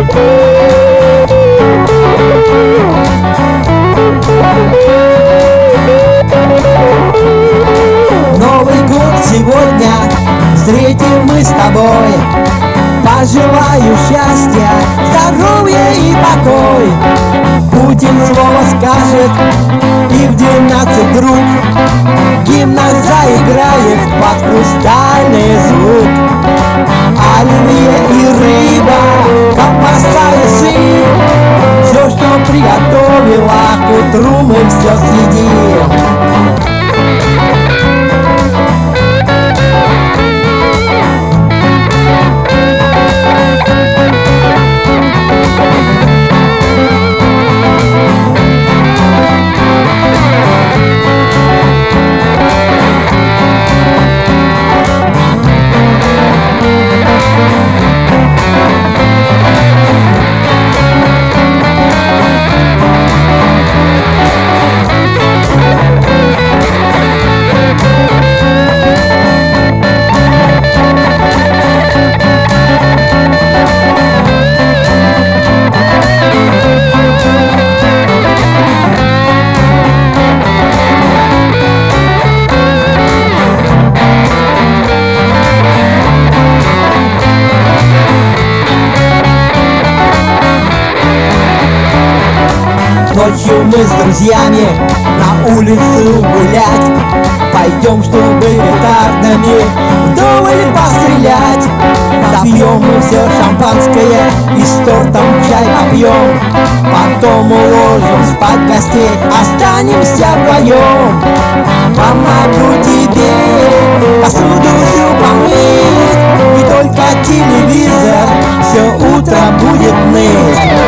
Новый год сегодня встретим мы с тобой. Пожелаю счастья, здоровья и покой. Путин слово скажет, и в 12 друг гимна заиграет под хрустальный звук. Оливье и рыба, колбаса и сыр, все, что приготовила, к утру мы все съедим. Ночью мы с друзьями на улицу гулять пойдем, чтобы петардами вдоволь пострелять. Допьем мы все шампанское и с тортом чай попьем. Потом уложим спать гостей, останемся вдвоем. Помогу тебе посуду всю помыть, и только телевизор все утро будет ныть.